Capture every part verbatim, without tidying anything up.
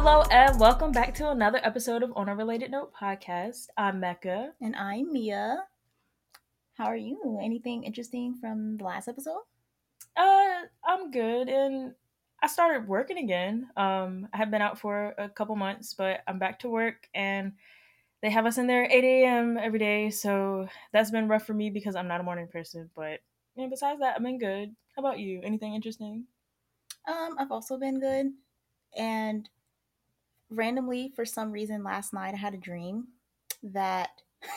Hello and welcome back to another episode of On a Related Note podcast. I'm Mecca. And I'm Mia. How are you? Anything interesting from the last episode? Uh, I'm good, and I started working again. Um, I have been out for a couple months, but I'm back to work, and they have us in there at eight a.m. every day, so that's been rough for me because I'm not a morning person. But yeah, besides that, I've been good. How about you? Anything interesting? Um, I've also been good. And randomly, for some reason, last night I had a dream that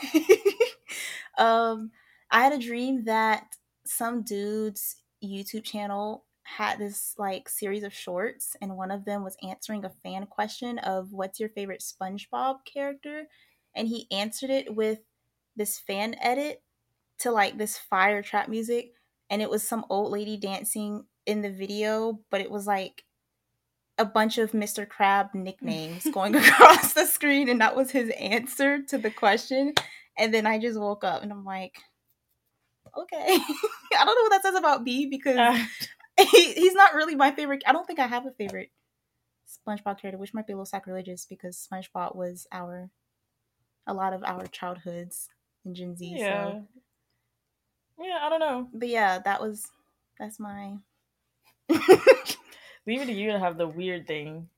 um I had a dream that some dude's YouTube channel had this like series of shorts, and one of them was answering a fan question of what's your favorite SpongeBob character, and he answered it with this fan edit to like this fire trap music, and it was some old lady dancing in the video, but it was like a bunch of Mister Crab nicknames going across the screen, and that was his answer to the question. And then I just woke up and I'm like, okay. I don't know what that says about me because Uh, he, he's not really my favorite. I don't think I have a favorite SpongeBob character, which might be a little sacrilegious because SpongeBob was our a lot of our childhoods in Gen Z. So, yeah, yeah. I don't know. but yeah, that was that's my Leave it to you to have the weird thing.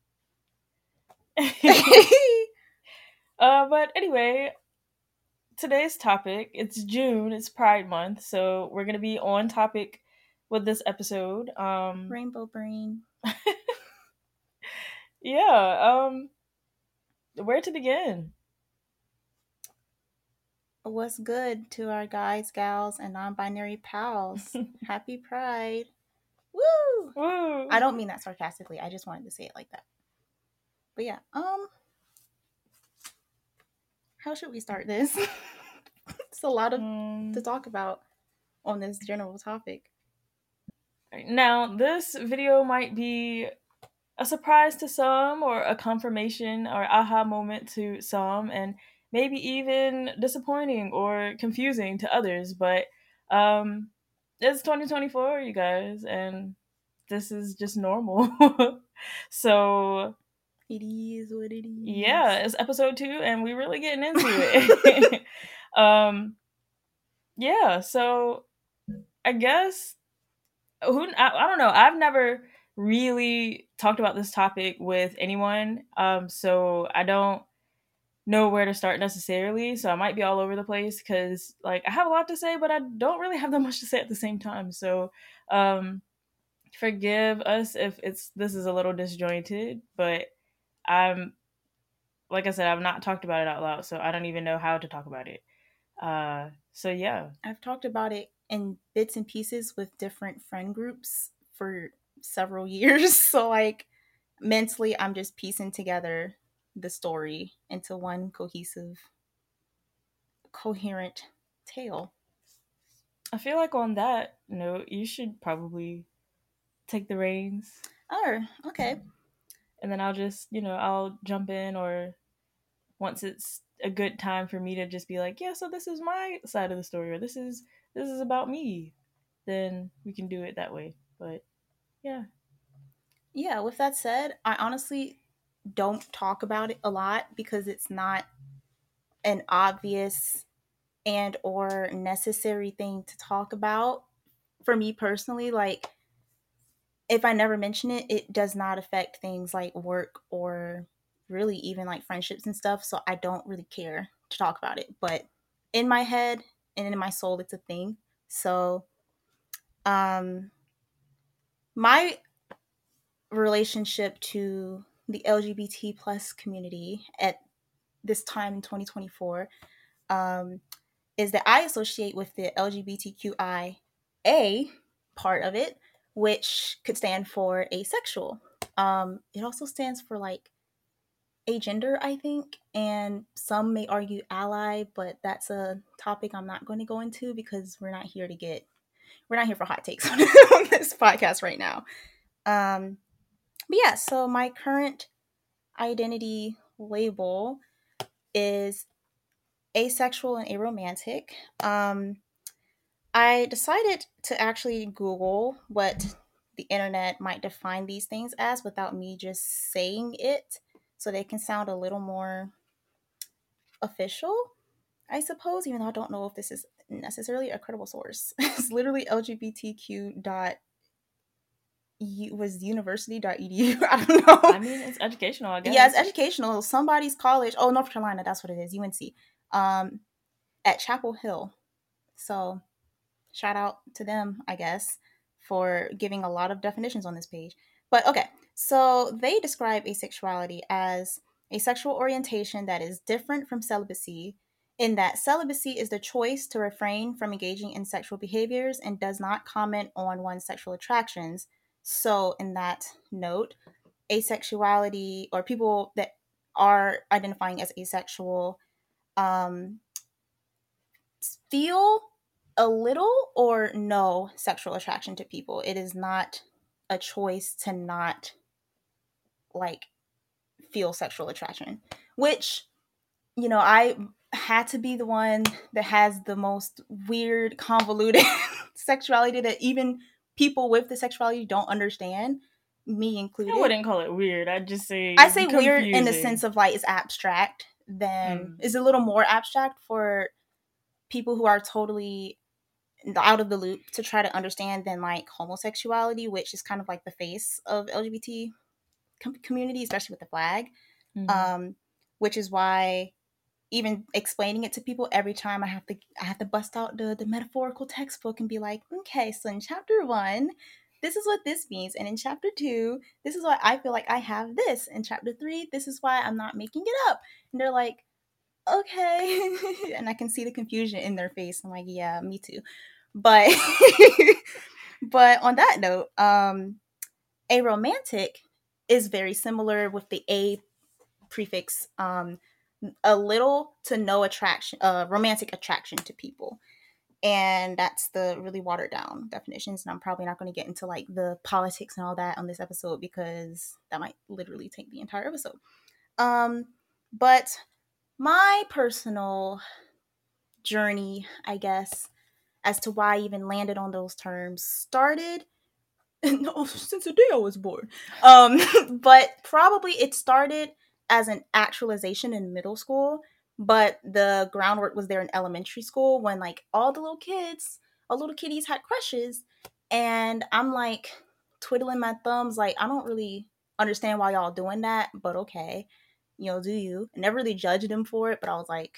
uh, but anyway, today's topic, it's June, it's Pride Month, so we're gonna be on topic with this episode. Um Rainbow Brain. yeah, um where to begin? What's good to our guys, gals, and non-binary pals? Happy Pride! Woo! Woo! I don't mean that sarcastically. I just wanted to say it like that. But yeah, um, how should we start this? It's a lot of Um, to talk about on this general topic. now, this video might be a surprise to some, or a confirmation or aha moment to some, and maybe even disappointing or confusing to others, but um it's twenty twenty-four, you guys, and this is just normal. So It is what it yeah, is. it's episode two and we're really getting into it. um yeah, so I guess who I, I don't know. I've never really talked about this topic with anyone, um, so I don't know where to start necessarily. So I might be all over the place because, like, I have a lot to say, but I don't really have that much to say at the same time. So, um, forgive us if it's this is a little disjointed, but I'm like I said, I've not talked about it out loud, so I don't even know how to talk about it. Uh, so yeah. I've talked about it in bits and pieces with different friend groups for several years. So like mentally, I'm just piecing together the story into one cohesive, coherent tale. I feel like on that note, you should probably take the reins, Oh, okay. and then I'll just, you know, I'll jump in, or once it's a good time for me to just be like, yeah, so this is my side of the story, or this is this is about me, then we can do it that way. But yeah. Yeah, with that said, I honestly don't talk about it a lot because it's not an obvious and or necessary thing to talk about for me personally. Like if I never mention it, it does not affect things like work or really even like friendships and stuff, so I don't really care to talk about it. But in my head and in my soul it's a thing. So um my relationship to the L G B T plus community at this time in twenty twenty-four um, is that I associate with the L G B T Q I A part of it, which could stand for asexual. Um, it also stands for like agender, I think, and some may argue ally, but that's a topic I'm not going to go into because we're not here to get we're not here for hot takes on this podcast right now. Um, but yeah, so my current identity label is asexual and aromantic. Um, I decided to actually Google what the internet might define these things as without me just saying it. so they can sound a little more official, I suppose, even though I don't know if this is necessarily a credible source. It's literally L G B T Q dot U, was university dot e d u. I don't know. I mean, it's educational, I guess. Yeah, it's educational. Somebody's college. Oh, North Carolina, that's what it is. U N C. Um, at Chapel Hill. So shout out to them, I guess, for giving a lot of definitions on this page. But okay, so they describe asexuality as a sexual orientation that is different from celibacy, in that celibacy is the choice to refrain from engaging in sexual behaviors and does not comment on one's sexual attractions. So, in that note, asexuality, or people that are identifying as asexual, um, feel a little or no sexual attraction to people. It is not a choice to not like feel sexual attraction, which, you know, I had to be the one that has the most weird, convoluted sexuality that even people with the sexuality don't understand, me included. I wouldn't call it weird. I'd just say I say confusing. weird in the sense of like it's abstract, then Mm. is a little more abstract for people who are totally out of the loop to try to understand than like homosexuality, which is kind of like the face of L G B T com- community, especially with the flag. Mhm. Um, which is why even explaining it to people every time I have to I have to bust out the the metaphorical textbook and be like, okay, so in chapter one, this is what this means, and in chapter two, this is why I feel like I have this. In chapter three, this is why I'm not making it up. And they're like, okay, and I can see the confusion in their face. I'm like, yeah, me too. But but on that note, um, aromantic is very similar with the a prefix. Um, a little to no attraction, uh, romantic attraction to people. And that's the really watered down definitions. And I'm probably not going to get into like the politics and all that on this episode because that might literally take the entire episode. Um, but my personal journey, I guess, as to why I even landed on those terms started no, since the day I was born. Um, but probably it started as an actualization in middle school, but the groundwork was there in elementary school when like all the little kids, all little kiddies had crushes, and I'm like twiddling my thumbs, like I don't really understand why y'all doing that, but okay, you know, do you? I never really judged them for it, but I was like,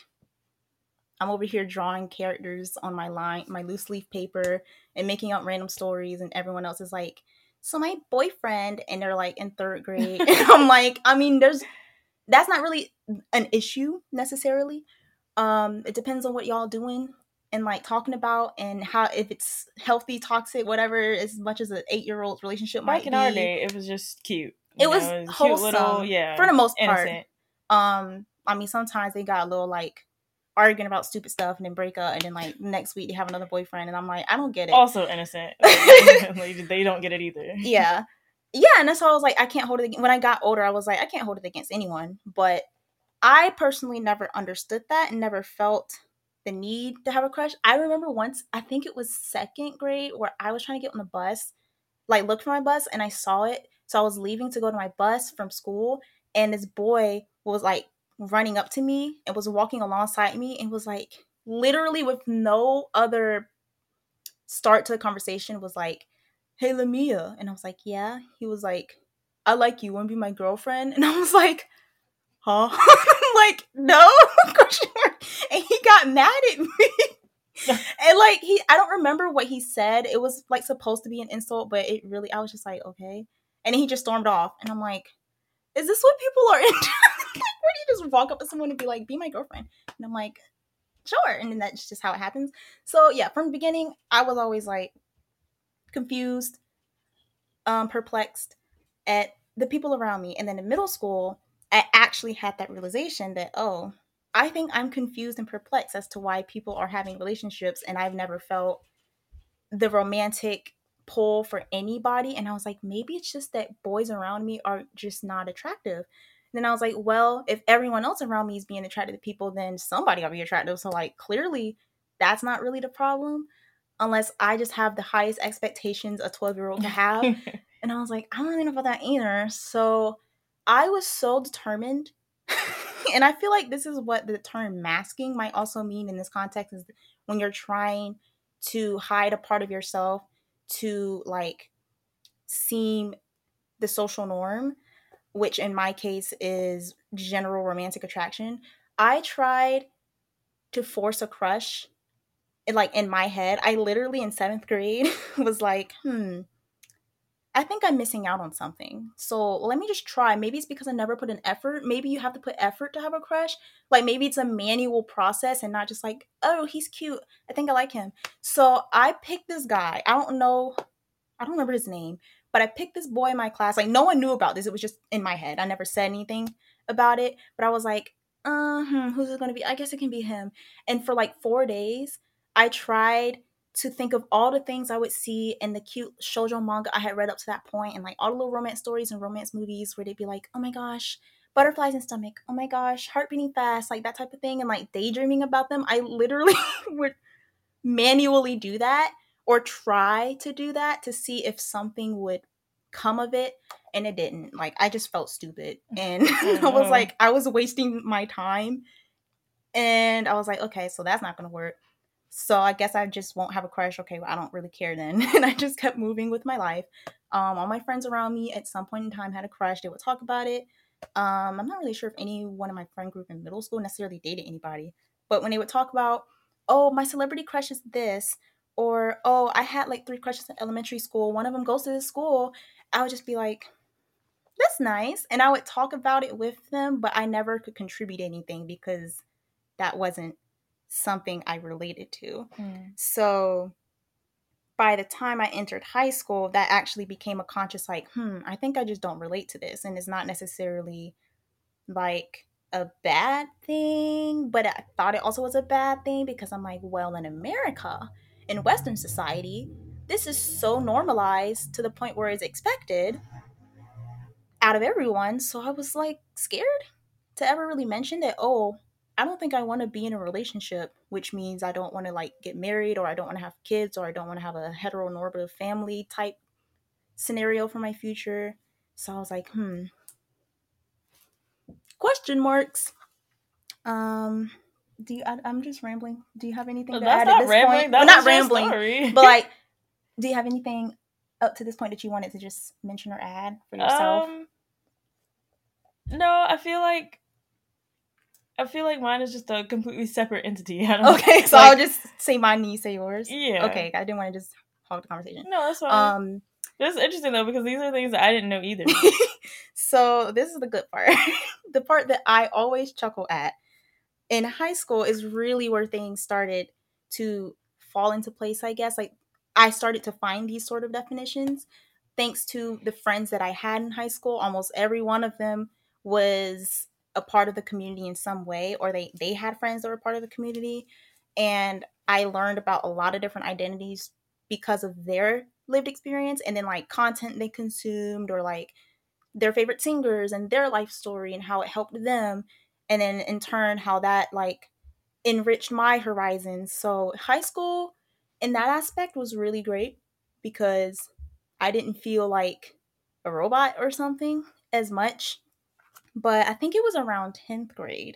I'm over here drawing characters on my line, my loose leaf paper, and making up random stories, and everyone else is like, so my boyfriend, and they're like in third grade. And I'm like, I mean, there's that's not really an issue necessarily. Um, it depends on what y'all doing and like talking about and how, if it's healthy, toxic, whatever, as much as an eight year old relationship Back might in be. our day, it was just cute. It You was know, it was a wholesome, cute little, yeah, for the most part. innocent. Um, I mean, sometimes they got a little like arguing about stupid stuff and then break up, and then like next week they have another boyfriend, and I'm like, I don't get it. Also innocent. Like, they don't get it either. Yeah. Yeah, and that's why I was like, I can't hold it against, when I got older, I was like, I can't hold it against anyone. But I personally never understood that and never felt the need to have a crush. I remember once, I think it was second grade, where I was trying to get on the bus, like look for my bus, and I saw it. So I was leaving to go to my bus from school, and this boy was like running up to me and was walking alongside me and was like, literally with no other start to the conversation, was like, hey, Lamia. And I was like, yeah. He was like, I like you. Want to be my girlfriend? And I was like, huh? Like, no? Question mark. And he got mad at me. And like, he, I don't remember what he said. It was like supposed to be an insult, but it really, I was just like, okay. And then he just stormed off. And I'm like, is this what people are into? Like, where do you just walk up to someone and be like, be my girlfriend? And I'm like, sure. And then that's just how it happens. So yeah, from the beginning, I was always like confused, um, perplexed at the people around me. And then in middle school, I actually had that realization that, oh, I think I'm confused and perplexed as to why people are having relationships, and I've never felt the romantic pull for anybody. And I was like, maybe it's just that boys around me are just not attractive. And then I was like, well, if everyone else around me is being attracted to people, then somebody will be attractive. So like, clearly that's not really the problem, unless I just have the highest expectations a twelve year old can have. And I was like, I don't really know about that either. So I was so determined. And I feel like this is what the term masking might also mean in this context, is when you're trying to hide a part of yourself to like seem the social norm, which in my case is general romantic attraction. I tried to force a crush, like in my head. I literally in seventh grade was like, hmm, I think I'm missing out on something. So let me just try. Maybe it's because I never put an effort. Maybe you have to put effort to have a crush. Like maybe it's a manual process and not just like, oh, he's cute, I think I like him. So I picked this guy. I don't know, I don't remember his name, but I picked this boy in my class. Like no one knew about this. It was just in my head. I never said anything about it, but I was like, uh, hmm, who's it gonna be? I guess it can be him. And for like four days, I tried to think of all the things I would see in the cute shoujo manga I had read up to that point, and like all the little romance stories and romance movies where they'd be like, oh my gosh, butterflies in stomach, oh my gosh, heart beating fast, like that type of thing, and like daydreaming about them. I literally would manually do that or try to do that to see if something would come of it, and it didn't. Like I just felt stupid, and Oh I was no. like, I was wasting my time, and I was like, okay, so that's not gonna work. So I guess I just won't have a crush. Okay, well, I don't really care then. And I just kept moving with my life. Um, all my friends around me at some point in time had a crush. They would talk about it. Um, I'm not really sure if anyone in my friend group in middle school necessarily dated anybody. But when they would talk about, oh, my celebrity crush is this, or oh, I had like three crushes in elementary school. One of them goes to this school. I would just be like, that's nice. And I would talk about it with them, but I never could contribute anything because that wasn't something I related to. Mm. So by the time I entered high school, that actually became a conscious, like, hmm, I think I just don't relate to this. And it's not necessarily like a bad thing, but I thought it also was a bad thing because I'm like, well, in America, in Western society, this is so normalized to the point where it's expected out of everyone. So I was like scared to ever really mention that, oh, I don't think I want to be in a relationship, which means I don't want to like get married, or I don't want to have kids, or I don't want to have a heteronormative family type scenario for my future. So I was like, hmm, question marks. Um, do you, I, I'm just rambling. Do you have anything to That's add at not this point? rambling. Well, That not was your rambling, story. but like, do you have anything up to this point that you wanted to just mention or add for yourself? um, no, I feel like I feel like mine is just a completely separate entity. I don't Okay, so I'll like. just say mine and you say yours. Yeah. Okay, I didn't want to just hog the conversation. No, that's fine. Um, This is interesting though because these are things that I didn't know either. so this is the good part. The part that I always chuckle at in high school is really where things started to fall into place, I guess. Like I started to find these sort of definitions thanks to the friends that I had in high school. Almost every one of them was a part of the community in some way, or they they had friends that were part of the community, and I learned about a lot of different identities because of their lived experience, and then like content they consumed, or like their favorite singers and their life story and how it helped them, and then in turn how that like enriched my horizons. So high school in that aspect was really great because I didn't feel like a robot or something as much. But I think it was around tenth grade.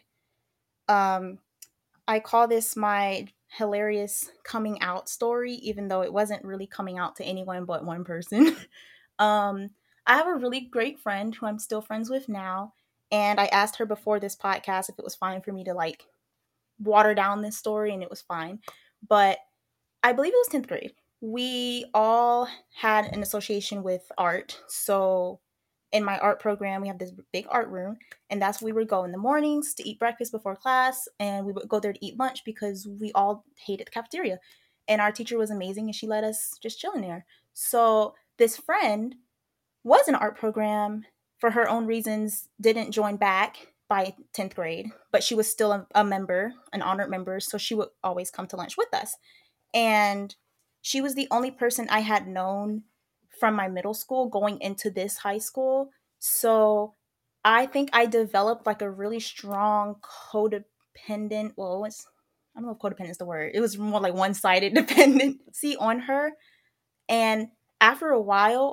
Um, I call this my hilarious coming out story, even though it wasn't really coming out to anyone but one person. um, I have a really great friend who I'm still friends with now. And I asked her before this podcast if it was fine for me to like water down this story, and it was fine. But I believe it was tenth grade. We all had an association with art. So in my art program, we have this big art room, and that's where we would go in the mornings to eat breakfast before class, and we would go there to eat lunch because we all hated the cafeteria. And our teacher was amazing, and she let us just chill in there. So this friend was in an art program for her own reasons, didn't join back by tenth grade, but she was still a, a member, an honored member, so she would always come to lunch with us. And she was the only person I had known from my middle school going into this high school. So I think I developed like a really strong codependent, well, it's, I don't know if codependent is the word. It was more like one sided dependency on her. And after a while,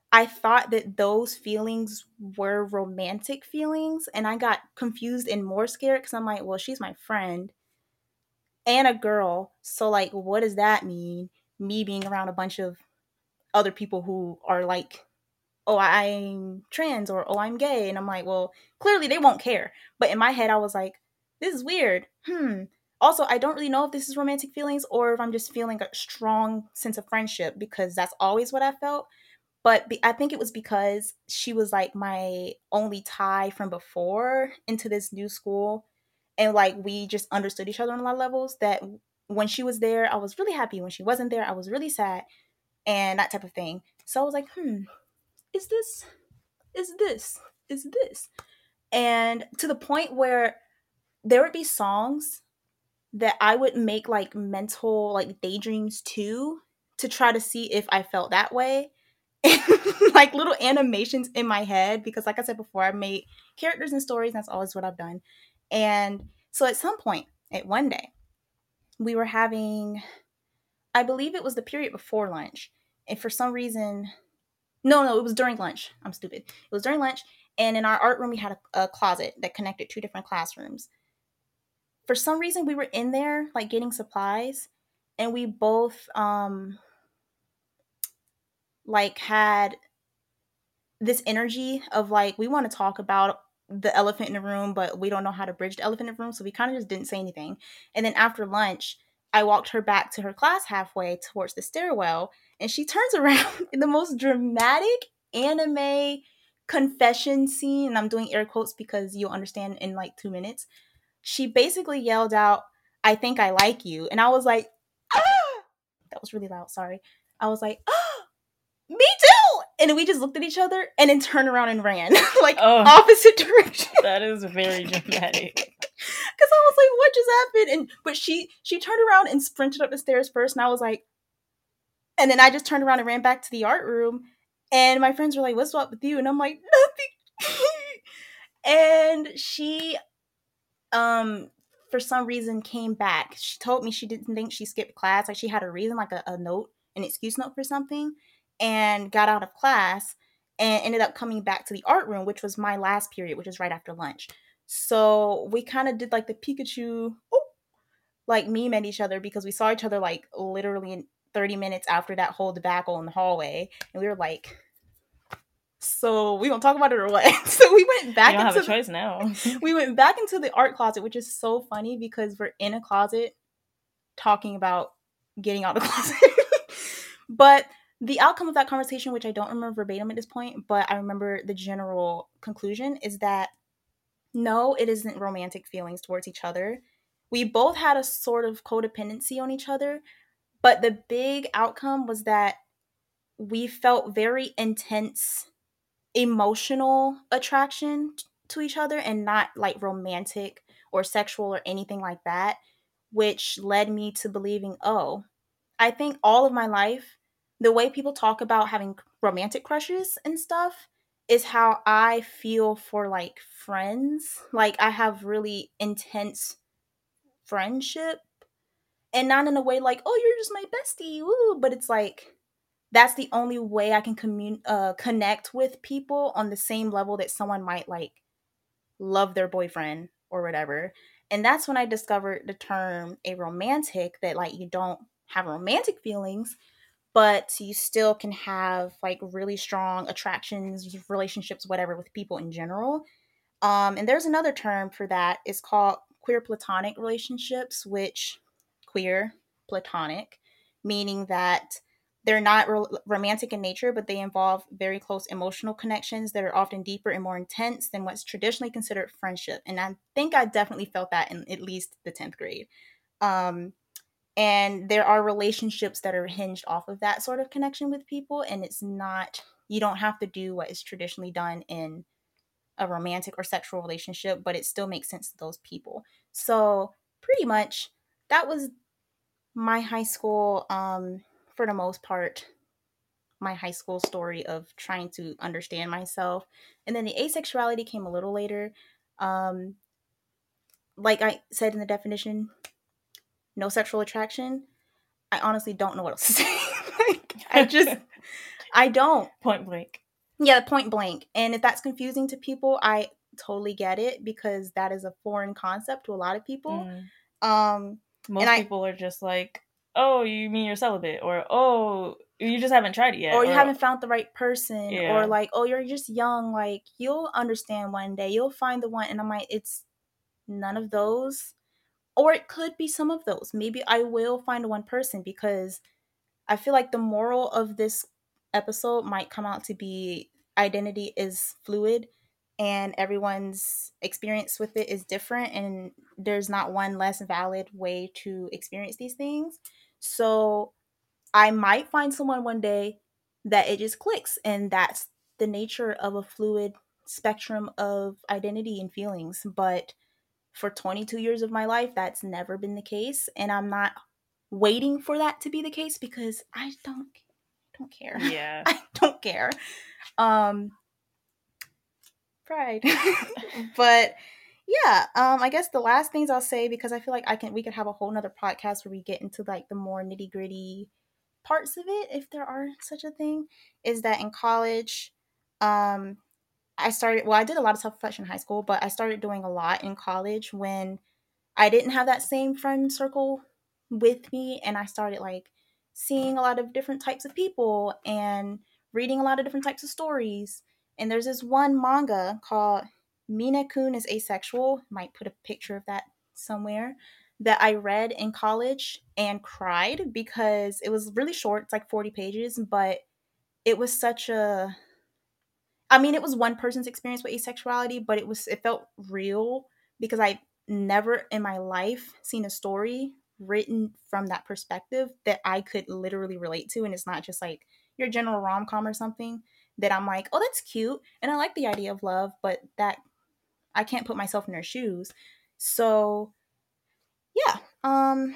I thought that those feelings were romantic feelings, and I got confused and more scared because I'm like, well, she's my friend and a girl. So, like, what does that mean? Me being around a bunch of other people who are like, oh, I'm trans or oh, I'm gay. And I'm like, well, clearly they won't care. But in my head, I was like, this is weird. Hmm. Also, I don't really know if this is romantic feelings or if I'm just feeling a strong sense of friendship because that's always what I felt. But be- I think it was because she was like my only tie from before into this new school. And like we just understood each other on a lot of levels that when she was there, I was really happy. When she wasn't there, I was really sad and that type of thing. So I was like, hmm, is this, is this, is this? And to the point where there would be songs that I would make like mental like daydreams to to try to see if I felt that way. Like little animations in my head because like I said before, I made characters and stories, and that's always what I've done. And so at some point, at one day, we were having, I believe it was the period before lunch. And for some reason, no, no, it was during lunch. I'm stupid. It was during lunch. And in our art room, we had a, a closet that connected two different classrooms. For some reason, we were in there, like getting supplies, and we both, um, like had this energy of like, we want to talk about the elephant in the room, but we don't know how to bridge the elephant in the room. So we kind of just didn't say anything. And then after lunch, I walked her back to her class halfway towards the stairwell, and she turns around in the most dramatic anime confession scene. And I'm doing air quotes because you'll understand in like two minutes. She basically yelled out, I think I like you. And I was like, ah! That was really loud. Sorry. I was like, ah, me too. And we just looked at each other and then turned around and ran like Oh, opposite direction. that is very dramatic. Because I was like, what just happened? And but she she turned around and sprinted up the stairs first, and I was like, and then I just turned around and ran back to the art room, and my friends were like, what's up with you? And I'm like, nothing. And she um for some reason came back. She told me she didn't think she skipped class, like she had a reason, like a, a note, an excuse note for something, and got out of class and ended up coming back to the art room, which was my last period, which is right after lunch. So we kind of did like the Pikachu, oh, like meme at each other because we saw each other like literally in thirty minutes after that whole debacle in the hallway, and we were like, so we gonna talk about it or what? So we went back you don't into have a choice now. we went back into the art closet, which is so funny because we're in a closet talking about getting out of the closet. But the outcome of that conversation, which I don't remember verbatim at this point, but I remember the general conclusion, is that no, it isn't romantic feelings towards each other. We both had a sort of codependency on each other, but the big outcome was that we felt very intense emotional attraction to each other and not like romantic or sexual or anything like that, which led me to believing, oh, I think all of my life, the way people talk about having romantic crushes and stuff is how I feel for like friends. Like I have really intense friendship, and not in a way like, oh, you're just my bestie, woo, but it's like that's the only way I can commun- uh, connect with people on the same level that someone might like love their boyfriend or whatever. And that's when I discovered the term a romantic, that like you don't have romantic feelings, but you still can have like really strong attractions, relationships, whatever, with people in general. Um, and there's another term for that. It's called queer platonic relationships, which queer platonic, meaning that they're not ro- romantic in nature, but they involve very close emotional connections that are often deeper and more intense than what's traditionally considered friendship. And I think I definitely felt that in at least the tenth grade. Um, and there are relationships that are hinged off of that sort of connection with people. And it's not, you don't have to do what is traditionally done in a romantic or sexual relationship, but it still makes sense to those people. So pretty much that was my high school, um, for the most part, my high school story of trying to understand myself. And then the asexuality came a little later. Um, like I said in the definition, no sexual attraction. I honestly don't know what else to say. Like, I just, I don't. Point blank. Yeah, point blank. And if that's confusing to people, I totally get it because that is a foreign concept to a lot of people. Mm. Um, and Most I people are just like, oh, you mean you're celibate? Or, oh, you just haven't tried it yet. or you Or, haven't found the right person, or yeah. like, oh, you're just young, like you'll understand one day, you'll find the one. And I'm like, it's none of those. Or it could be some of those. Maybe I will find one person because I feel like the moral of this episode might come out to be identity is fluid and everyone's experience with it is different, and there's not one less valid way to experience these things. So I might find someone one day that it just clicks, and that's the nature of a fluid spectrum of identity and feelings. But for twenty-two years of my life, that's never been the case, and I'm not waiting for that to be the case because I don't don't care. Yeah. I don't care. Um pride. But yeah, um I guess the last things I'll say, because I feel like I can we could have a whole nother podcast where we get into like the more nitty gritty parts of it, if there are such a thing, is that in college, um I started well, I did a lot of self-reflection in high school, but I started doing a lot in college when I didn't have that same friend circle with me, and I started like seeing a lot of different types of people and reading a lot of different types of stories. And there's this one manga called Mina-kun is Asexual. Might put a picture of that somewhere, that I read in college and cried because it was really short. It's like forty pages, but it was such a I mean, it was one person's experience with asexuality, but it was it felt real because I never in my life seen a story written from that perspective that I could literally relate to, and it's not just like your general rom-com or something that I'm like, "Oh, that's cute." And I like the idea of love, but that I can't put myself in their shoes. So, yeah. Um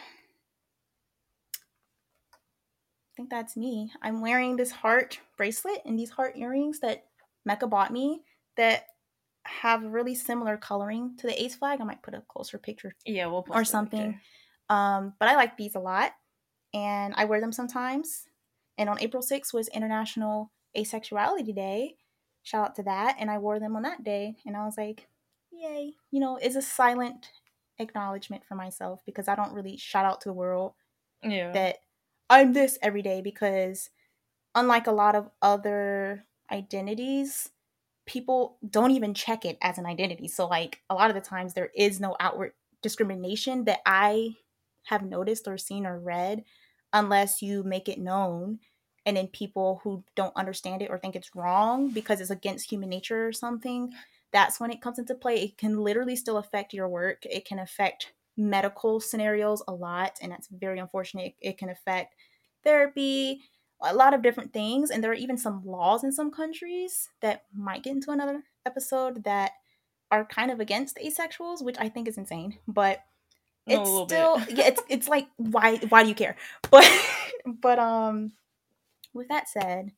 I think that's me. I'm wearing this heart bracelet and these heart earrings that Mecca bought me that have really similar coloring to the ace flag. I might put a closer picture Yeah, we'll or post a something. picture. Um, but I like these a lot, and I wear them sometimes. And on April sixth was International Asexuality Day. Shout out to that. And I wore them on that day, and I was like, yay. You know, it's a silent acknowledgement for myself because I don't really shout out to the world Yeah. that I'm this every day, because unlike a lot of other identities, people don't even check it as an identity. So like a lot of the times there is no outward discrimination that I have noticed or seen or read unless you make it known. And then people who don't understand it or think it's wrong because it's against human nature or something, that's when it comes into play. It can literally still affect your work. It can affect medical scenarios a lot, and that's very unfortunate. It can affect therapy, a lot of different things. And there are even some laws in some countries that might get into another episode that are kind of against asexuals, which I think is insane. But No, a it's little bit. still yeah, it's it's like why why do you care? But but um with that said,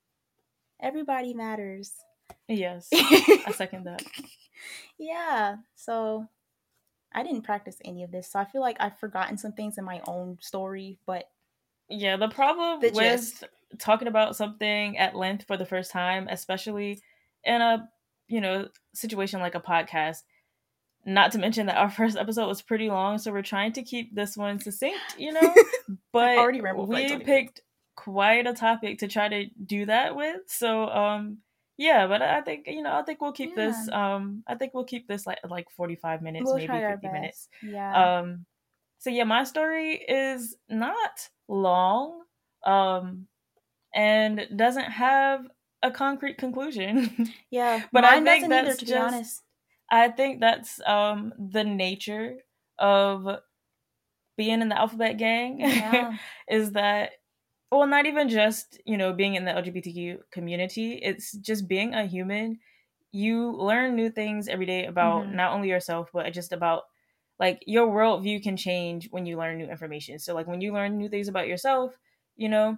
everybody matters. Yes, I second that. Yeah. So I didn't practice any of this, so I feel like I've forgotten some things in my own story, but Yeah, the problem the with gist. talking about something at length for the first time, especially in a, you know, situation like a podcast, not to mention that our first episode was pretty long, so we're trying to keep this one succinct, you know, I've but already rambled for like we twenty minutes. picked quite a topic to try to do that with. So, um yeah, but I think, you know, I think we'll keep Yeah. this um I think we'll keep this like like forty-five minutes, We'll maybe try our fifty minutes. best. Yeah. Um so yeah, my story is not long, um, and doesn't have a concrete conclusion. Yeah. But I Mine think doesn't either, that's to be just honest. I think that's um the nature of being in the alphabet gang Yeah. is that, well, not even just, you know, being in the L G B T Q community, it's just being a human. You learn new things every day about Mm-hmm. not only yourself, but just about like your worldview can change when you learn new information. So like when you learn new things about yourself, you know,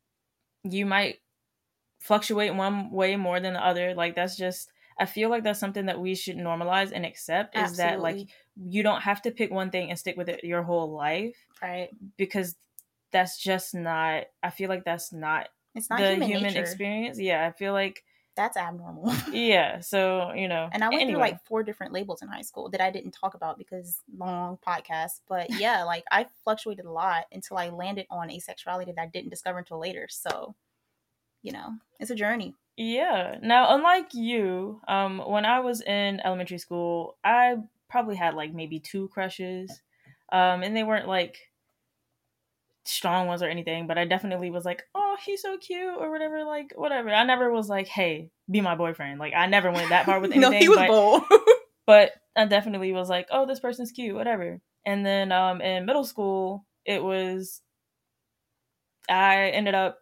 you might fluctuate one way more than the other. Like that's just I feel like that's something that we should normalize and accept, is that like Absolutely. you don't have to pick one thing and stick with it your whole life, Right. because that's just not I feel like that's not It's not the human human nature. experience. Yeah, I feel like That's abnormal. yeah. So you know, And I went through anyway. like four different labels in high school that I didn't talk about because long podcast. But yeah, like I fluctuated a lot until I landed on asexuality that I didn't discover until later. So, you know, it's a journey. Yeah. Now, unlike you, um, when I was in elementary school, I probably had like maybe two crushes, um, and they weren't like strong ones or anything, but I definitely was like, oh, he's so cute or whatever, like whatever. I never was like, hey, be my boyfriend. Like I never went that far with No, he anything, was but bold. but I definitely was like, oh, this person's cute, whatever. And then um, in middle school, it was I ended up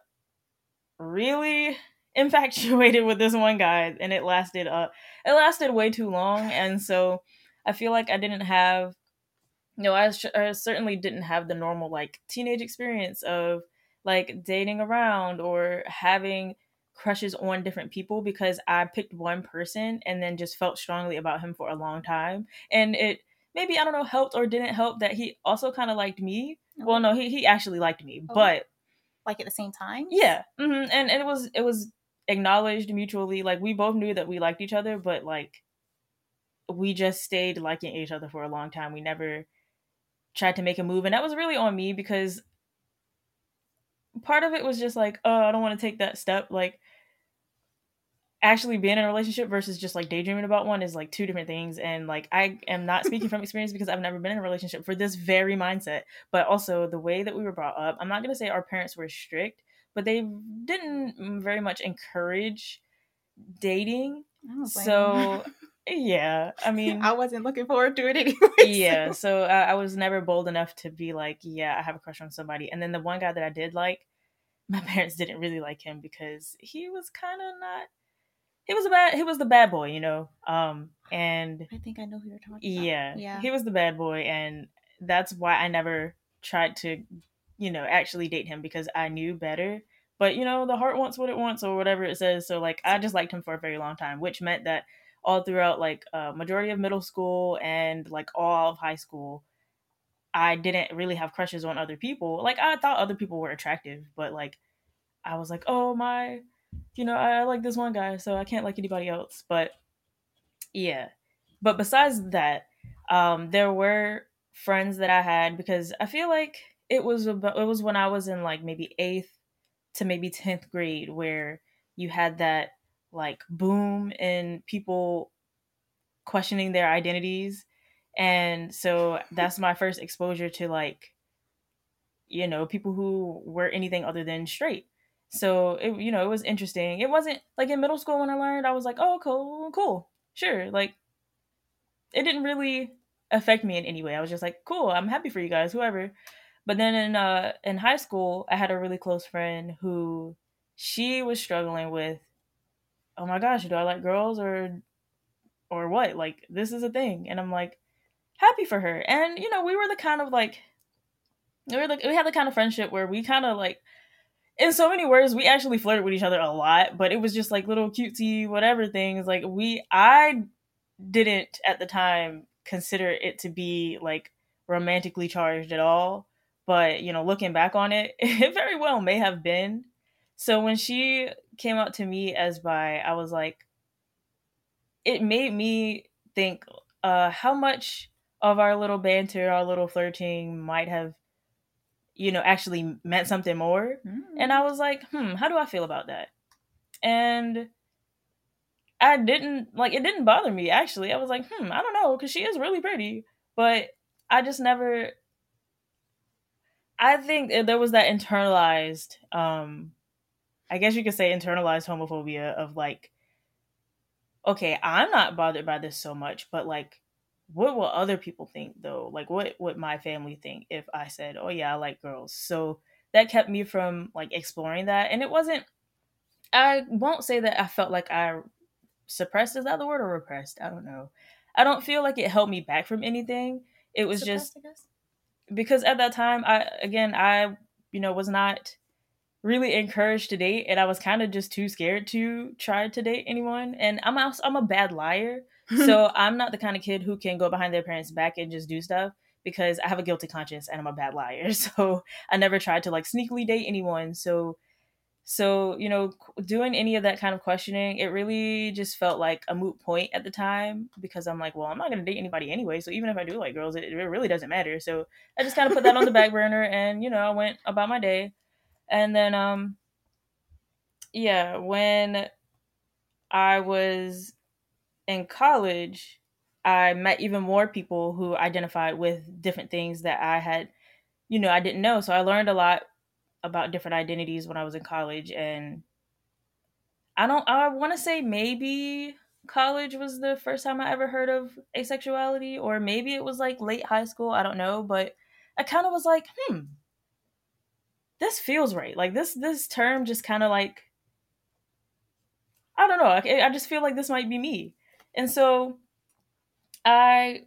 really infatuated with this one guy, and it lasted uh it lasted way too long, and so I feel like I didn't have no, I, sh- I certainly didn't have the normal like teenage experience of like dating around or having crushes on different people because I picked one person and then just felt strongly about him for a long time. And it maybe, I don't know, helped or didn't help that he also kind of liked me. Well, Oh, no, he, he actually liked me, oh, but like at the same time? yeah. hmm And, and it was, it was acknowledged mutually. Like we both knew that we liked each other, but like we just stayed liking each other for a long time. We never tried to make a move, and that was really on me because part of it was just like, oh, I don't want to take that step. Like actually being in a relationship versus just like daydreaming about one is like two different things. And like I am not speaking from experience because I've never been in a relationship for this very mindset. But also the way that we were brought up, I'm not gonna say our parents were strict, but they didn't very much encourage dating. I don't blame So him. yeah, I mean I wasn't looking forward to it anyway. yeah, So. so I, I was never bold enough to be like, yeah, I have a crush on somebody. And then the one guy that I did like, my parents didn't really like him because he was kind of not. He was a bad. He was the bad boy, you know. Um, and I think I know who you're talking about. yeah, Yeah. he was the bad boy, and that's why I never tried to, you know, actually date him because I knew better. But you know, the heart wants what it wants, or whatever it says. So like, I just liked him for a very long time, which meant that all throughout like uh, majority of middle school and like all of high school, I didn't really have crushes on other people. Like I thought other people were attractive, but like I was like, oh my, you know, I like this one guy, so I can't like anybody else. But yeah, but besides that, um, there were friends that I had because I feel like it was about it was when I was in like maybe eighth to maybe tenth grade where you had that like boom in people questioning their identities, and so that's my first exposure to like you know, people who were anything other than straight. So it, you know, it was interesting. It wasn't like in middle school when I learned, I was like, oh, cool, cool, sure. Like it didn't really affect me in any way. I was just like, cool, I'm happy for you guys, whoever. But then in uh in high school, I had a really close friend who she was struggling with, oh my gosh, do I like girls or or what? Like this is a thing, and I'm like happy for her. And you know, we were the kind of like we were like we had the kind of friendship where we kind of like in so many words, we actually flirted with each other a lot, but it was just like little cutesy whatever things. Like we, I didn't at the time consider it to be like romantically charged at all. But you know, looking back on it, it very well may have been. So when she came out to me as bi, I was like, it made me think uh, how much of our little banter, our little flirting might have you know, actually meant something more. And Mm. I was like, hmm, how do I feel about that? And I didn't like it didn't bother me actually. I was like, hmm, I don't know, because she is really pretty. But I just never I think there was that internalized, um, I guess you could say internalized homophobia of like, okay, I'm not bothered by this so much, but like what will other people think though? Like what would my family think if I said, "Oh yeah, I like girls." So that kept me from like exploring that. And it wasn't I won't say that I felt like I suppressed, is that the word, or repressed? I don't know. I don't feel like it held me back from anything. It was just Suppressed, I guess. because at that time I again I you know was not really encouraged to date, and I was kind of just too scared to try to date anyone. And I'm also, I'm a bad liar. So I'm not the kind of kid who can go behind their parents' back and just do stuff because I have a guilty conscience and I'm a bad liar. So I never tried to like sneakily date anyone. So So, you know, doing any of that kind of questioning, it really just felt like a moot point at the time because I'm like, well, I'm not going to date anybody anyway. So even if I do like girls, it, it really doesn't matter. So I just kind of put that on the back burner and, you know, I went about my day. And then, um, yeah, when I was in college, I met even more people who identified with different things that I had, you know, I didn't know. So I learned a lot about different identities when I was in college. And I don't, I want to say maybe college was the first time I ever heard of asexuality, or maybe it was like late high school. I don't know. But I kind of was like, hmm, this feels right. Like this, this term just kind of like, I don't know. I, I just feel like this might be me. And so I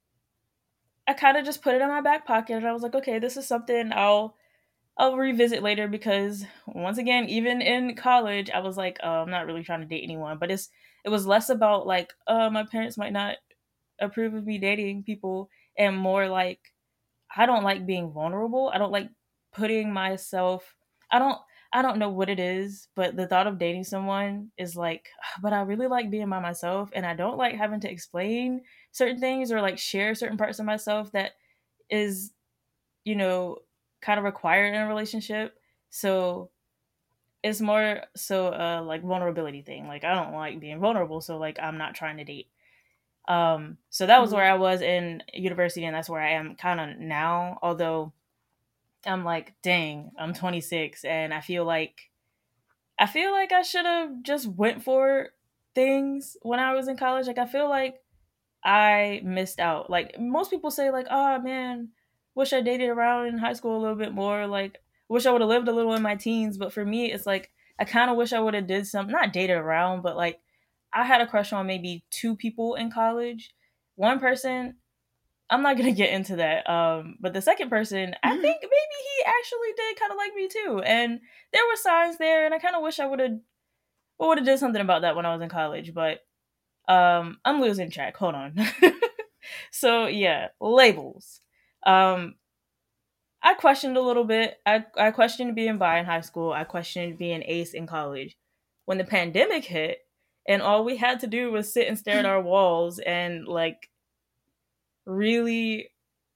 I kind of just put it in my back pocket and I was like, okay, this is something I'll I'll revisit later because once again, even in college, I was like, oh, I'm not really trying to date anyone. But it's it was less about like, uh, my parents might not approve of me dating people, and more like I don't like being vulnerable. I don't like putting myself. I don't. I don't know what it is, but the thought of dating someone is like, but I really like being by myself, and I don't like having to explain certain things or like share certain parts of myself that is, you know, kind of required in a relationship. So it's more so uh like vulnerability thing. Like I don't like being vulnerable, so like I'm not trying to date. Um, so that was where I was in university, and that's where I am kind of now. Although I'm like, dang, I'm twenty-six, and I feel like I feel like I should have just went for things when I was in college. Like I feel like I missed out. Like most people say, like, oh man, wish I dated around in high school a little bit more. Like, wish I would have lived a little in my teens. But for me, it's like I kind of wish I would have did some, not dated around, but like I had a crush on maybe two people in college. One person, I'm not gonna get into that. Um, but the second person, I think maybe he actually did kind of like me too, and there were signs there, and I kind of wish I would have would have did something about that when I was in college. But um, I'm losing track. Hold on. So yeah, labels. Um, I questioned a little bit. I I questioned being bi in high school. I questioned being ace in college. When the pandemic hit, and all we had to do was sit and stare at our walls and like really,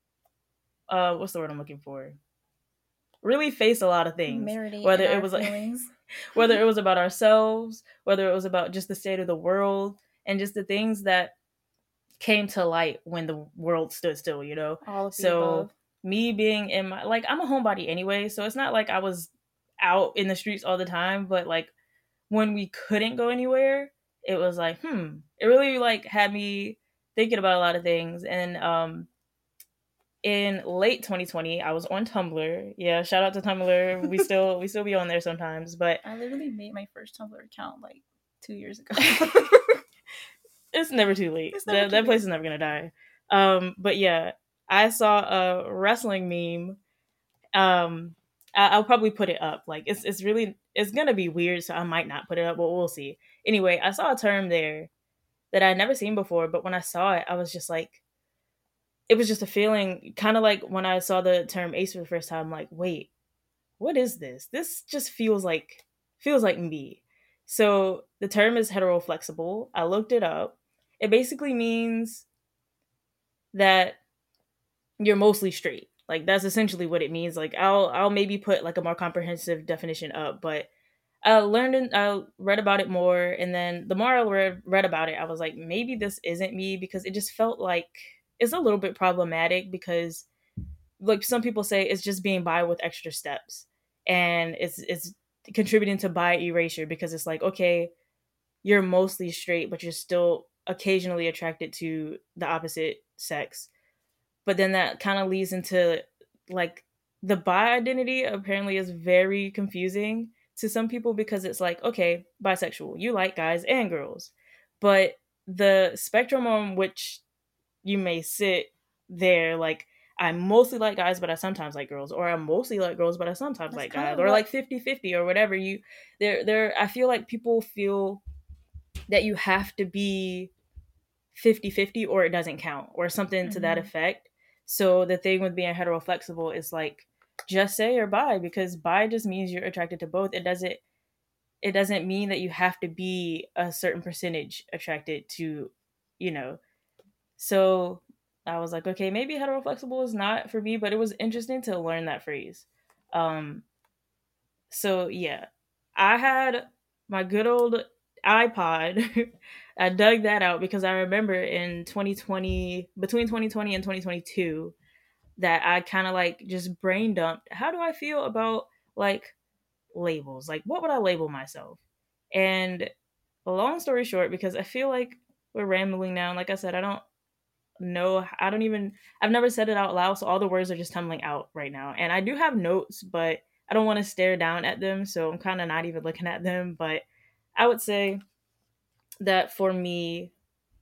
uh, what's the word I'm looking for? Really face a lot of things. Marinate Whether in it our was like, feelings. whether it was about ourselves, whether it was about just the state of the world, and just the things that came to light when the world stood still, you know? All of the So above. me being in my, like, I'm a homebody anyway, so it's not like I was out in the streets all the time, but like when we couldn't go anywhere, it was like, hmm, it really like had me thinking about a lot of things. And um in late twenty twenty, I was on Tumblr. Yeah, shout out to Tumblr. We still we still be on there sometimes, but I literally made my first Tumblr account like two years ago. it's never too late. It's never That too that place late. is never gonna die. Um, but yeah, I saw a wrestling meme. Um, I, I'll probably put it up. Like it's it's really it's gonna be weird, so I might not put it up, but we'll see. Anyway, I saw a term there that I'd never seen before, but when I saw it, I was just like, it was just a feeling, kind of like when I saw the term ace for the first time. Like, wait, what is this? This just feels like feels like me. So the term is heteroflexible. I looked it up. It basically means that you're mostly straight. Like that's essentially what it means. Like I'll I'll maybe put like a more comprehensive definition up, but I learned and I read about it more, and then the more I read, read about it, I was like, maybe this isn't me because it just felt like it's a little bit problematic because like some people say it's just being bi with extra steps, and it's it's contributing to bi erasure because it's like, okay, you're mostly straight but you're still occasionally attracted to the opposite sex, but then that kind of leads into like the bi identity apparently is very confusing to some people because it's like, okay, bisexual, you like guys and girls, but the spectrum on which you may sit there, like, I mostly like guys but I sometimes like girls, or I mostly like girls but I sometimes That's like kind guys, of or like what. fifty-fifty or whatever. You there there I feel like people feel that you have to be fifty-fifty or it doesn't count or something to that Mm-hmm. effect. So the thing with being flexible is like, just say you're bi because bi just means you're attracted to both. It doesn't it doesn't mean that you have to be a certain percentage attracted to, you know. So I was like, okay, maybe heteroflexible is not for me, but it was interesting to learn that phrase. Um, so yeah, I had my good old iPod. I dug that out because I remember in twenty twenty, between twenty twenty and twenty twenty-two, that I kind of like just brain dumped. How do I feel about like labels? Like, what would I label myself? And long story short, because I feel like we're rambling now. And like I said, I don't know. I don't even, I've never said it out loud. So all the words are just tumbling out right now. And I do have notes, but I don't want to stare down at them. So I'm kind of not even looking at them. But I would say that for me,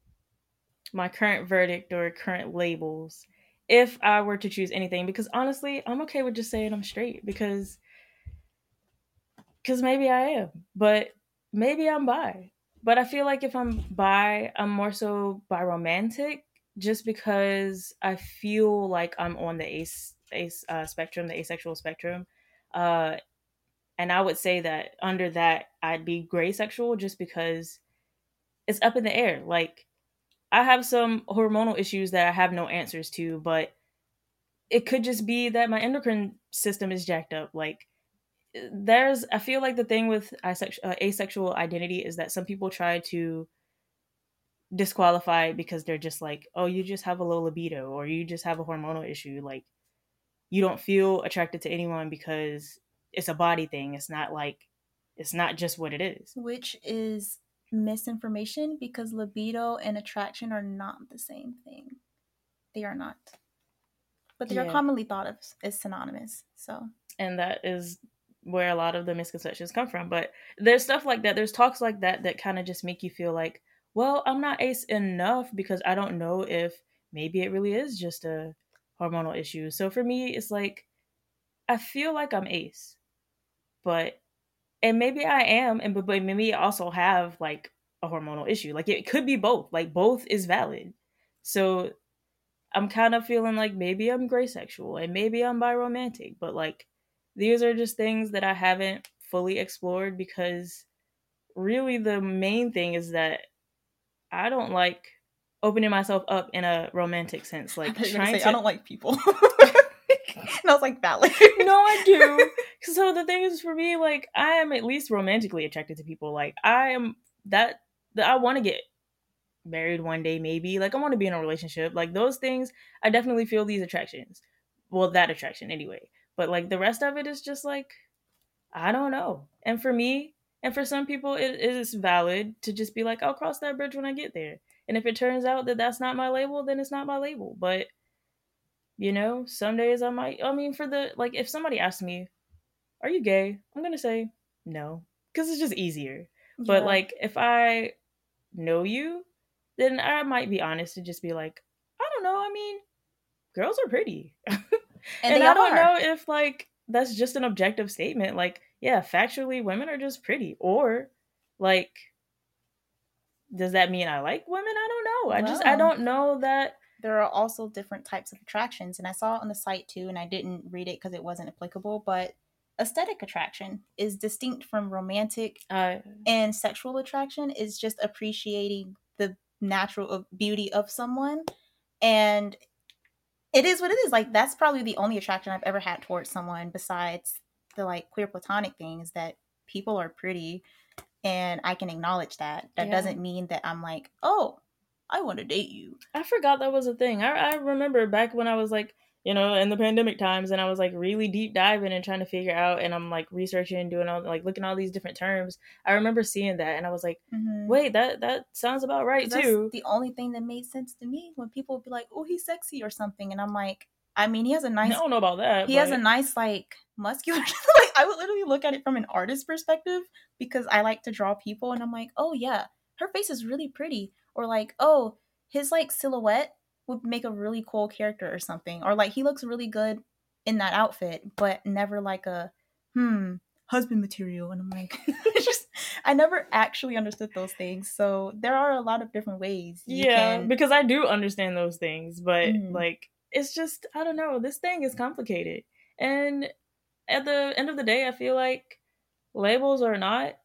my current verdict or current labels, if I were to choose anything, because honestly, I'm okay with just saying I'm straight because because maybe I am, but maybe I'm bi. But I feel like if I'm bi, I'm more so bi romantic, just because I feel like I'm on the ace ace uh, spectrum, the asexual spectrum. Uh, and I would say that under that, I'd be gray sexual, just because it's up in the air. Like I have some hormonal issues that I have no answers to, but it could just be that my endocrine system is jacked up. Like there's I feel like the thing with asexual, uh, asexual identity is that some people try to disqualify it because they're just like, oh, you just have a low libido or you just have a hormonal issue. Like you don't feel attracted to anyone because it's a body thing. It's not like it's not just what it is. Which is misinformation because libido and attraction are not the same thing. They are not. But they are Yeah. commonly thought of as synonymous. So And that is where a lot of the misconceptions come from. But there's stuff like that. There's talks like that that kind of just make you feel like, well, I'm not ace enough because I don't know if maybe it really is just a hormonal issue. So for me, it's like I feel like I'm ace, but and maybe I am, and but, but maybe I also have like a hormonal issue. Like it could be both. Like both is valid. So I'm kind of feeling like maybe I'm gray sexual and maybe I'm biromantic, but like these are just things that I haven't fully explored because really the main thing is that I don't like opening myself up in a romantic sense. I Like thought you were gonna trying say I to don't like people. And I was like, valid. No, I do. So the thing is for me, like I am at least romantically attracted to people. Like I am that that I want to get married one day maybe, like I want to be in a relationship, like those things I definitely feel these attractions, well that attraction anyway, but like the rest of it is just like I don't know. And for me and for some people it is valid to just be like I'll cross that bridge when I get there, and if it turns out that that's not my label then it's not my label. But you know, some days I might, I mean for the like if somebody asks me are you gay, I'm gonna say no because it's just easier. But Yeah. like if I know you, then I might be honest and just be like, I don't know. I mean, girls are pretty. And And they I don't are. know if like that's just an objective statement. Like, yeah, factually, women are just pretty. Or like, does that mean I like women? I don't know. I just I Well, don't know that. there are also different types of attractions, and I saw it on the site too, and I didn't read it because it wasn't applicable, but aesthetic attraction is distinct from romantic, Uh, and sexual attraction is just appreciating the natural beauty of someone. And it is what it is. Like that's probably the only attraction I've ever had towards someone besides the like queer platonic things, that people are pretty and I can acknowledge that. That yeah. doesn't mean that I'm like, oh, I want to date you. I forgot that was a thing. I I remember back when I was like, you know, in the pandemic times, and I was like really deep diving and trying to figure out, and I'm like researching, doing all like looking at all these different terms. I remember seeing that, and I was like, Mm-hmm. wait, that that sounds about right That's too. the only thing that made sense to me when people would be like, oh, he's sexy or something, and I'm like, I mean, he has a nice, I don't know about that. he but... has a nice like muscular. Like I would literally look at it from an artist perspective because I like to draw people, and I'm like, oh yeah, her face is really pretty, or like, oh, his like silhouette would make a really cool character or something, or like he looks really good in that outfit, but never like a hmm husband material. And I'm like, it's just I never actually understood those things. So there are a lot of different ways you yeah, can. because I do understand those things, but Mhm. like it's just I don't know. This thing is complicated, and at the end of the day, I feel like labels are not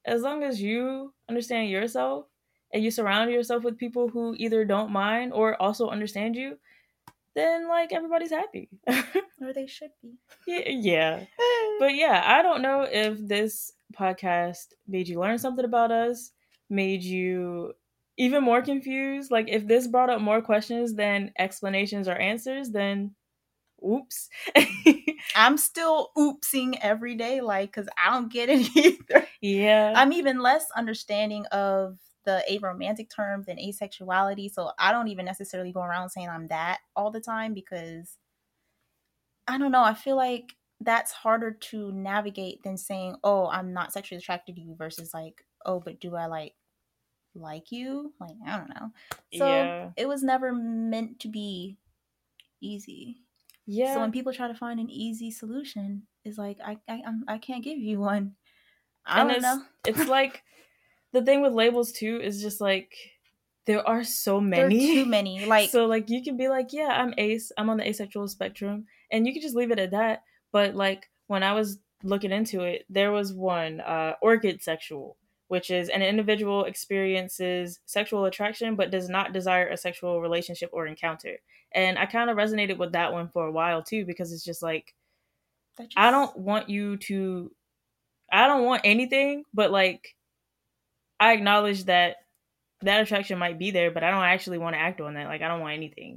as long as you understand yourself and you surround yourself with people who either don't mind or also understand you, then like everybody's happy. Or they should be. Yeah, yeah. But yeah, I don't know if this podcast made you learn something about us, made you even more confused. Like if this brought up more questions than explanations or answers, then oops. I'm still oopsing every day, like, because I don't get it either. Yeah. I'm even less understanding of the aromantic term than asexuality, so I don't even necessarily go around saying I'm that all the time, because I don't know, I feel like that's harder to navigate than saying, oh, I'm not sexually attracted to you, versus like, oh, but do I like like you? Like, I don't know. So Yeah. it was never meant to be easy. Yeah. So when people try to find an easy solution, it's like I I I'm, I can't give you one. I and don't it's know. it's like the thing with labels too is just like there are so There are many. too many. Like, So like you can be like, yeah, I'm ace, I'm on the asexual spectrum, and you can just leave it at that. But like when I was looking into it, there was one, uh, orchid sexual, which is an individual experiences sexual attraction but does not desire a sexual relationship or encounter. And I kind of resonated with that one for a while too, because it's just like that just I don't want you to I don't want anything, but like I acknowledge that that attraction might be there, but I don't actually want to act on that. Like I don't want anything.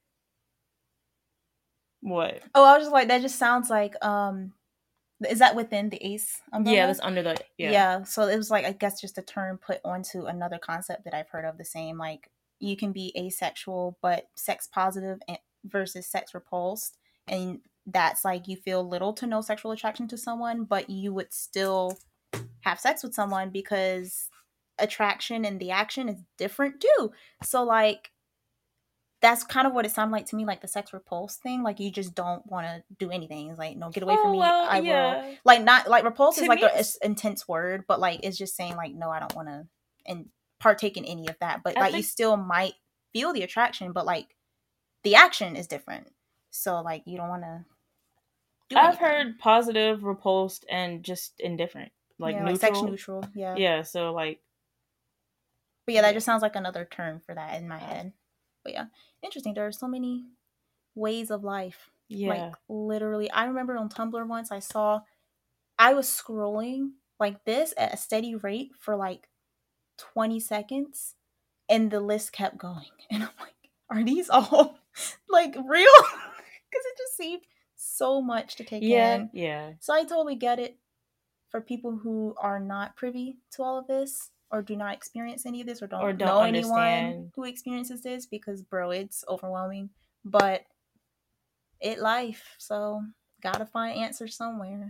What? Oh, I was just like, that just sounds like, um is that within the ace Yeah, umbrella? that's under the yeah. Yeah, so it was like, I guess, just a term put onto another concept that I've heard of, the same, like you can be asexual but sex positive and versus sex repulsed, and that's like you feel little to no sexual attraction to someone, but you would still have sex with someone because attraction and the action is different too. So like that's kind of what it sounded like to me, like the sex repulse thing. Like you just don't want to do anything. It's like, no, get away from Oh me. well, I will. yeah. Like, not like repulse To is like me, a, it's, a intense word, but like it's just saying like, no, I don't want to and partake in any of that. But I like you think still might feel the attraction, but like the action is different. So like you don't want to do I've anything. heard positive, repulsed, and just indifferent, like Yeah, like sex neutral. neutral. Yeah. Yeah, so like, But yeah, that yeah, just sounds like another term for that in my head. But yeah, interesting. There are so many ways of life. Like yeah. literally, I remember on Tumblr once I saw, I was scrolling like this at a steady rate for like twenty seconds, and the list kept going. And I'm like, are these all like real? Because it just seemed so much to take Yeah, in. yeah. So I totally get it for people who are not privy to all of this, or do not experience any of this, or Or don't don't know anyone understand. who experiences this, because bro, it's overwhelming. But it life, so gotta find answers somewhere.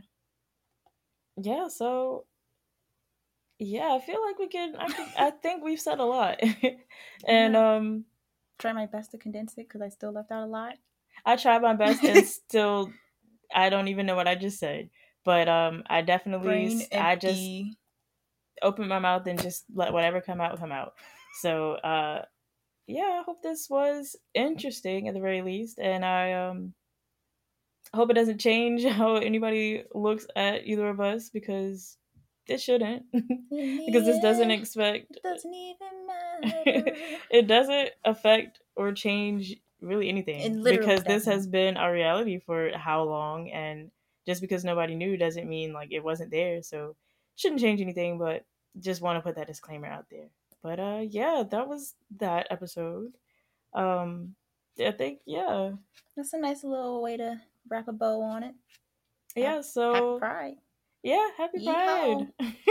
Yeah, so yeah, I feel like we can I can I think we've said a lot. And Yeah. um Try my best to condense it because I still left out a lot. I tried my best and still I don't even know what I just said. But um I definitely Brain I just empty. open my mouth and just let whatever come out come out. So uh yeah, I hope this was interesting at the very least, and I um hope it doesn't change how anybody looks at either of us, because it shouldn't. In Because the this doesn't end, expect it doesn't even matter. it doesn't affect or change really anything, It literally because this has doesn't. been our reality for how long, and just because nobody knew doesn't mean like it wasn't there, so shouldn't change anything, but just want to put that disclaimer out there. But uh yeah, that was that episode. um I think yeah. That's a nice little way to wrap a bow on it. Yeah, Happy so Pride. yeah, happy Yeehaw. Pride.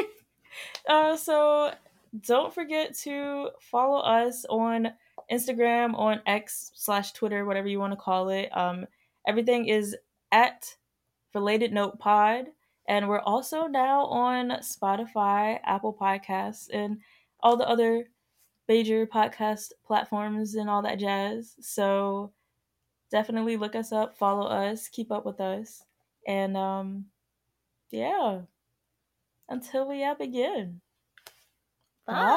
Uh, so don't forget to follow us on Instagram, on X slash Twitter, whatever you want to call it. Um, everything is at Related Note Pod, and we're also now on Spotify, Apple Podcasts, and all the other major podcast platforms and all that jazz. So definitely look us up, follow us, keep up with us, and um, yeah. Until we up again. Bye.